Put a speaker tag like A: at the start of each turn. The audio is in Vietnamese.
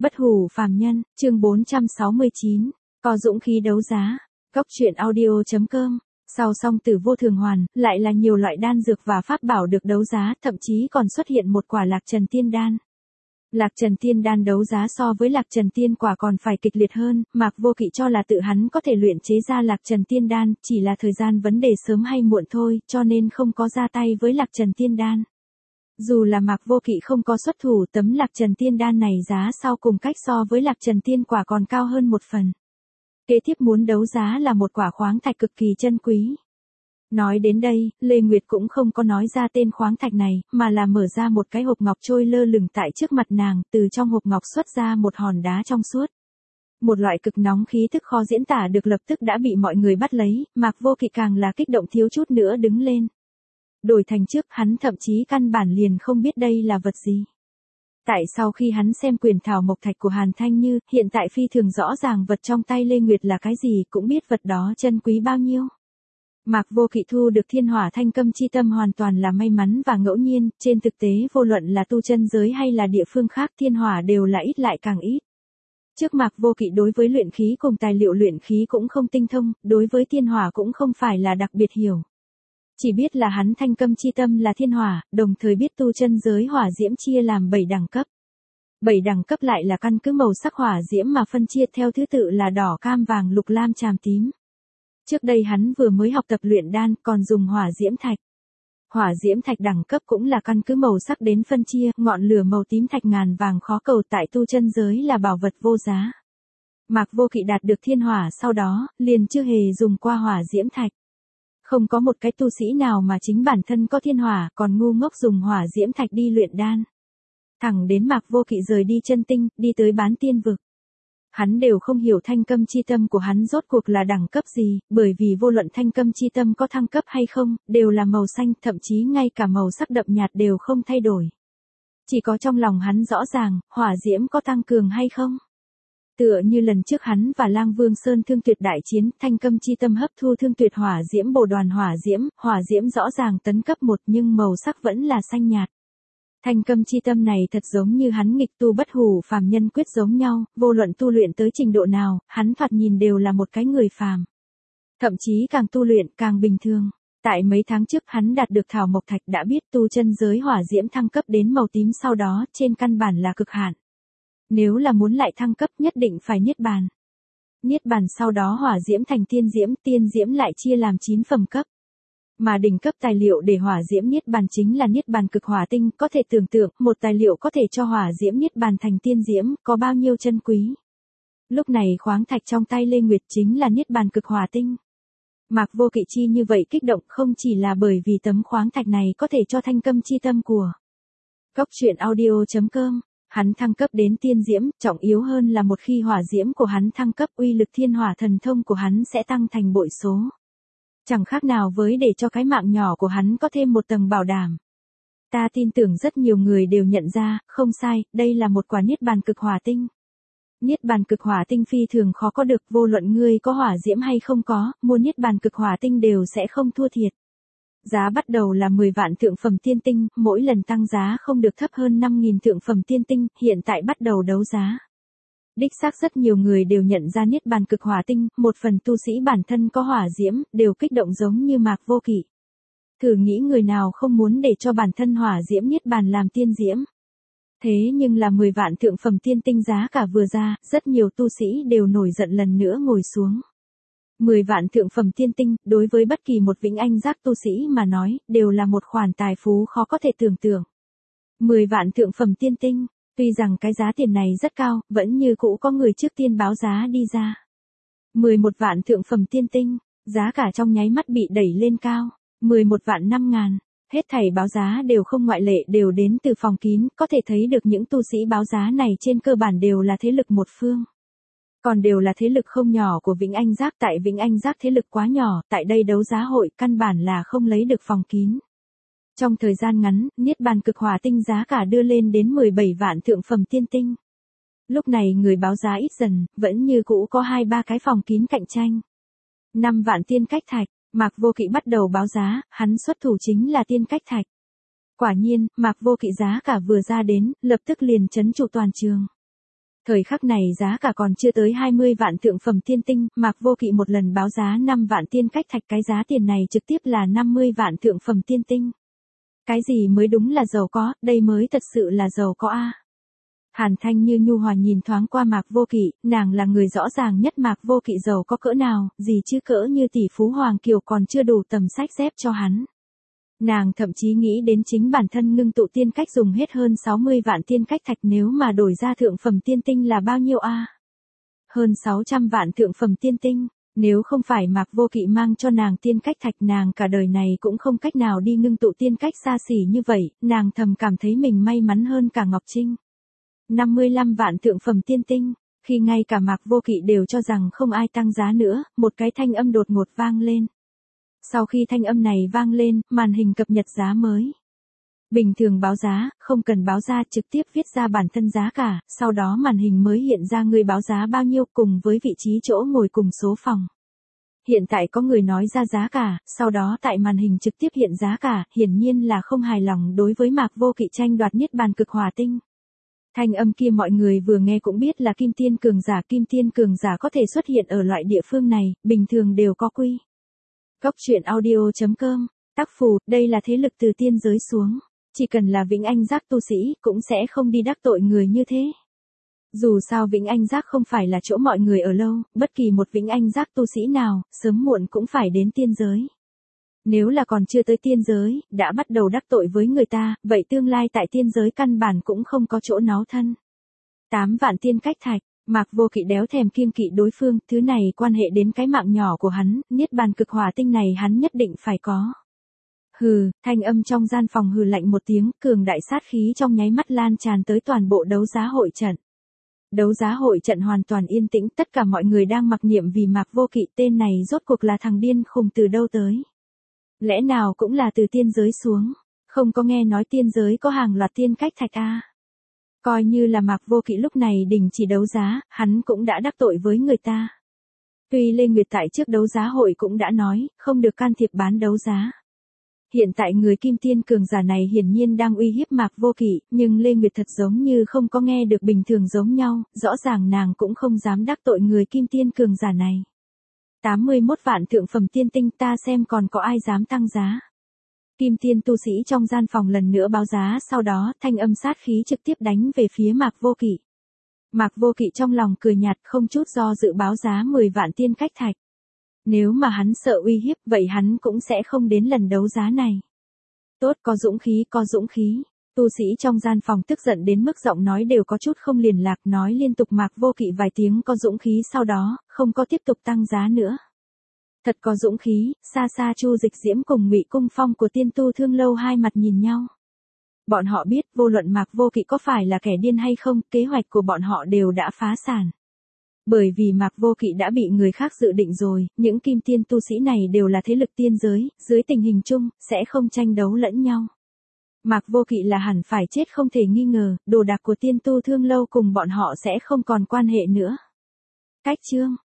A: Bất hủ phàm nhân, chương 469, có dũng khí đấu giá. Góc truyện audio.com. Sau song tử vô thường hoàn, lại là nhiều loại đan dược và pháp bảo được đấu giá, thậm chí còn xuất hiện một quả lạc trần tiên đan. Lạc trần tiên đan đấu giá so với lạc trần tiên quả còn phải kịch liệt hơn, Mạc Vô Kỵ cho là tự hắn có thể luyện chế ra lạc trần tiên đan, chỉ là thời gian vấn đề sớm hay muộn thôi, cho nên không có ra tay với lạc trần tiên đan. Dù là Mạc Vô Kỵ không có xuất thủ, tấm lạc trần tiên đan này giá sau cùng cách so với lạc trần tiên quả còn cao hơn một phần. Kế tiếp muốn đấu giá là một quả khoáng thạch cực kỳ chân quý. Nói đến đây, Lê Nguyệt cũng không có nói ra tên khoáng thạch này, mà là mở ra một cái hộp ngọc trôi lơ lửng tại trước mặt nàng, từ trong hộp ngọc xuất ra một hòn đá trong suốt. Một loại cực nóng khí tức khó diễn tả được lập tức đã bị mọi người bắt lấy, Mạc Vô Kỵ càng là kích động thiếu chút nữa đứng lên. Đổi thành trước, hắn thậm chí căn bản liền không biết đây là vật gì. Tại sau khi hắn xem quyền thảo mộc thạch của Hàn Thanh Như, hiện tại phi thường rõ ràng vật trong tay Lê Nguyệt là cái gì, cũng biết vật đó chân quý bao nhiêu. Mạc Vô Kỵ thu được thiên hỏa thanh câm chi tâm hoàn toàn là may mắn và ngẫu nhiên, trên thực tế vô luận là tu chân giới hay là địa phương khác thiên hỏa đều là ít lại càng ít. Trước Mạc Vô Kỵ đối với luyện khí cùng tài liệu luyện khí cũng không tinh thông, đối với thiên hỏa cũng không phải là đặc biệt hiểu. Chỉ biết là hắn thanh câm chi tâm là thiên hỏa, đồng thời biết tu chân giới hỏa diễm chia làm 7 đẳng cấp. 7 đẳng cấp lại là căn cứ màu sắc hỏa diễm mà phân chia theo thứ tự là đỏ, cam, vàng, lục, lam, tràm, tím. Trước đây hắn vừa mới học tập luyện đan, còn dùng hỏa diễm thạch. Hỏa diễm thạch đẳng cấp cũng là căn cứ màu sắc đến phân chia, ngọn lửa màu tím, thạch ngàn vàng khó cầu tại tu chân giới là bảo vật vô giá. Mạc Vô Kỵ đạt được thiên hỏa sau đó, liền chưa hề dùng qua hỏa diễm thạch. Không có một cái tu sĩ nào mà chính bản thân có thiên hỏa, còn ngu ngốc dùng hỏa diễm thạch đi luyện đan. Thẳng đến Mạc Vô Kỵ rời đi chân tinh, đi tới bán tiên vực. Hắn đều không hiểu thanh câm chi tâm của hắn rốt cuộc là đẳng cấp gì, bởi vì vô luận thanh câm chi tâm có thăng cấp hay không, đều là màu xanh, thậm chí ngay cả màu sắc đậm nhạt đều không thay đổi. Chỉ có trong lòng hắn rõ ràng, hỏa diễm có tăng cường hay không. Tựa như lần trước hắn và Lang Vương Sơn Thương Tuyệt đại chiến, thanh câm chi tâm hấp thu Thương Tuyệt hỏa diễm bổ đoàn hỏa diễm rõ ràng tấn cấp 1 nhưng màu sắc vẫn là xanh nhạt. Thanh câm chi tâm này thật giống như hắn nghịch tu bất hủ phàm nhân quyết giống nhau, vô luận tu luyện tới trình độ nào, hắn thoạt nhìn đều là một cái người phàm. Thậm chí càng tu luyện càng bình thường. Tại mấy tháng trước hắn đạt được thảo mộc thạch đã biết tu chân giới hỏa diễm thăng cấp đến màu tím sau đó, trên căn bản là cực hạn. Nếu là muốn lại thăng cấp nhất định phải niết bàn. Niết bàn sau đó hỏa diễm thành tiên diễm lại chia làm 9 phẩm cấp. Mà đỉnh cấp tài liệu để hỏa diễm niết bàn chính là niết bàn cực hỏa tinh, có thể tưởng tượng, một tài liệu có thể cho hỏa diễm niết bàn thành tiên diễm, có bao nhiêu chân quý. Lúc này khoáng thạch trong tay Lê Nguyệt chính là niết bàn cực hỏa tinh. Mạc Vô Kỵ chi như vậy kích động không chỉ là bởi vì tấm khoáng thạch này có thể cho thanh câm chi tâm của Góc truyện audio.com. Hắn thăng cấp đến tiên diễm, trọng yếu hơn là một khi hỏa diễm của hắn thăng cấp, uy lực thiên hỏa thần thông của hắn sẽ tăng thành bội số. Chẳng khác nào với để cho cái mạng nhỏ của hắn có thêm một tầng bảo đảm. Ta tin tưởng rất nhiều người đều nhận ra, không sai, đây là một quả niết bàn cực hỏa tinh. Niết bàn cực hỏa tinh phi thường khó có được, vô luận ngươi có hỏa diễm hay không có, mua niết bàn cực hỏa tinh đều sẽ không thua thiệt. Giá bắt đầu là 10 vạn thượng phẩm tiên tinh, mỗi lần tăng giá không được thấp hơn 5.000 thượng phẩm tiên tinh, hiện tại bắt đầu đấu giá. Đích xác rất nhiều người đều nhận ra niết bàn cực hỏa tinh, một phần tu sĩ bản thân có hỏa diễm, đều kích động giống như Mạc Vô Kỵ. Thử nghĩ người nào không muốn để cho bản thân hỏa diễm niết bàn làm tiên diễm. Thế nhưng là 10 vạn thượng phẩm tiên tinh giá cả vừa ra, rất nhiều tu sĩ đều nổi giận lần nữa ngồi xuống. 10 vạn thượng phẩm tiên tinh, đối với bất kỳ một vĩnh anh giác tu sĩ mà nói, đều là một khoản tài phú khó có thể tưởng tượng. 10 vạn thượng phẩm tiên tinh, tuy rằng cái giá tiền này rất cao, vẫn như cũ có người trước tiên báo giá đi ra. 11 vạn thượng phẩm tiên tinh, giá cả trong nháy mắt bị đẩy lên cao. 11 vạn 5.000, hết thảy báo giá đều không ngoại lệ đều đến từ phòng kín, có thể thấy được những tu sĩ báo giá này trên cơ bản đều là thế lực một phương. Còn đều là thế lực không nhỏ của Vĩnh Anh Giác, tại Vĩnh Anh Giác thế lực quá nhỏ, tại đây đấu giá hội căn bản là không lấy được phòng kín. Trong thời gian ngắn, niết bàn cực hỏa tinh giá cả đưa lên đến 17 vạn thượng phẩm tiên tinh. Lúc này người báo giá ít dần, vẫn như cũ có 2-3 cái phòng kín cạnh tranh. 5 vạn tiên cách thạch, Mạc Vô Kỵ bắt đầu báo giá, hắn xuất thủ chính là tiên cách thạch. Quả nhiên, Mạc Vô Kỵ giá cả vừa ra đến, lập tức liền trấn trụ toàn trường. Thời khắc này giá cả còn chưa tới 20 vạn thượng phẩm tiên tinh, Mạc Vô Kỵ một lần báo giá 5 vạn tiên cách thạch, cái giá tiền này trực tiếp là 50 vạn thượng phẩm tiên tinh. Cái gì mới đúng là giàu có, đây mới thật sự là giàu có a. Hàn Thanh như nhu hòa nhìn thoáng qua Mạc Vô Kỵ, nàng là người rõ ràng nhất Mạc Vô Kỵ giàu có cỡ nào, gì chứ cỡ như tỷ phú Hoàng Kiều còn chưa đủ tầm sách dép cho hắn. Nàng thậm chí nghĩ đến chính bản thân ngưng tụ tiên cách dùng hết hơn 60 vạn tiên cách thạch, nếu mà đổi ra thượng phẩm tiên tinh là bao nhiêu a? Hơn 600 vạn thượng phẩm tiên tinh, nếu không phải Mạc Vô Kỵ mang cho nàng tiên cách thạch, nàng cả đời này cũng không cách nào đi ngưng tụ tiên cách xa xỉ như vậy, nàng thầm cảm thấy mình may mắn hơn cả Ngọc Trinh. 55 vạn thượng phẩm tiên tinh, khi ngay cả Mạc Vô Kỵ đều cho rằng không ai tăng giá nữa, một cái thanh âm đột ngột vang lên. Sau khi thanh âm này vang lên, màn hình cập nhật giá mới. Bình thường báo giá, không cần báo ra, trực tiếp viết ra bản thân giá cả, sau đó màn hình mới hiện ra người báo giá bao nhiêu cùng với vị trí chỗ ngồi cùng số phòng. Hiện tại có người nói ra giá cả, sau đó tại màn hình trực tiếp hiện giá cả, hiển nhiên là không hài lòng đối với Mạc Vô Kỵ tranh đoạt niết bàn cực hỏa tinh. Thanh âm kia mọi người vừa nghe cũng biết là kim tiên cường giả có thể xuất hiện ở loại địa phương này, bình thường đều có quy. Góc truyện audio.com, tác phù, đây là thế lực từ tiên giới xuống. Chỉ cần là Vĩnh Anh Giác tu sĩ, cũng sẽ không đi đắc tội người như thế. Dù sao Vĩnh Anh Giác không phải là chỗ mọi người ở lâu, bất kỳ một Vĩnh Anh Giác tu sĩ nào, sớm muộn cũng phải đến tiên giới. Nếu là còn chưa tới tiên giới, đã bắt đầu đắc tội với người ta, vậy tương lai tại tiên giới căn bản cũng không có chỗ náu thân. 8 vạn tiên cách thạch, Mạc Vô Kỵ đéo thèm kiêng kỵ đối phương, thứ này quan hệ đến cái mạng nhỏ của hắn, niết bàn cực hỏa tinh này hắn nhất định phải có. Hừ, thanh âm trong gian phòng hừ lạnh một tiếng, cường đại sát khí trong nháy mắt lan tràn tới toàn bộ đấu giá hội trận. Đấu giá hội trận hoàn toàn yên tĩnh, tất cả mọi người đang mặc niệm vì Mạc Vô Kỵ, tên này rốt cuộc là thằng điên khùng từ đâu tới. Lẽ nào cũng là từ tiên giới xuống, không có nghe nói tiên giới có hàng loạt tiên cách thạch a. Coi như là Mạc Vô Kỵ lúc này đình chỉ đấu giá, hắn cũng đã đắc tội với người ta. Tuy Lê Nguyệt tại trước đấu giá hội cũng đã nói, không được can thiệp bán đấu giá. Hiện tại người kim tiên cường giả này hiển nhiên đang uy hiếp Mạc Vô Kỵ, nhưng Lê Nguyệt thật giống như không có nghe được bình thường giống nhau, rõ ràng nàng cũng không dám đắc tội người kim tiên cường giả này. 81 vạn thượng phẩm tiên tinh, ta xem còn có ai dám tăng giá. Kim tiên tu sĩ trong gian phòng lần nữa báo giá, sau đó thanh âm sát khí trực tiếp đánh về phía Mạc Vô Kỵ. Mạc Vô Kỵ trong lòng cười nhạt, không chút do dự báo giá 10 vạn tiên cách thạch. Nếu mà hắn sợ uy hiếp, vậy hắn cũng sẽ không đến lần đấu giá này. Tốt, có dũng khí, có dũng khí. Tu sĩ trong gian phòng tức giận đến mức giọng nói đều có chút không liền lạc, nói liên tục Mạc Vô Kỵ vài tiếng có dũng khí, sau đó không có tiếp tục tăng giá nữa. Thật có dũng khí. Xa xa Chu Dịch Diễm cùng Ngụy Cung Phong của Tiên Tu Thương Lâu hai mặt nhìn nhau. Bọn họ biết vô luận Mạc Vô Kỵ có phải là kẻ điên hay không, kế hoạch của bọn họ đều đã phá sản. Bởi vì Mạc Vô Kỵ đã bị người khác dự định rồi, những kim tiên tu sĩ này đều là thế lực tiên giới, dưới tình hình chung, sẽ không tranh đấu lẫn nhau. Mạc Vô Kỵ là hẳn phải chết không thể nghi ngờ, đồ đạc của Tiên Tu Thương Lâu cùng bọn họ sẽ không còn quan hệ nữa. Cách chương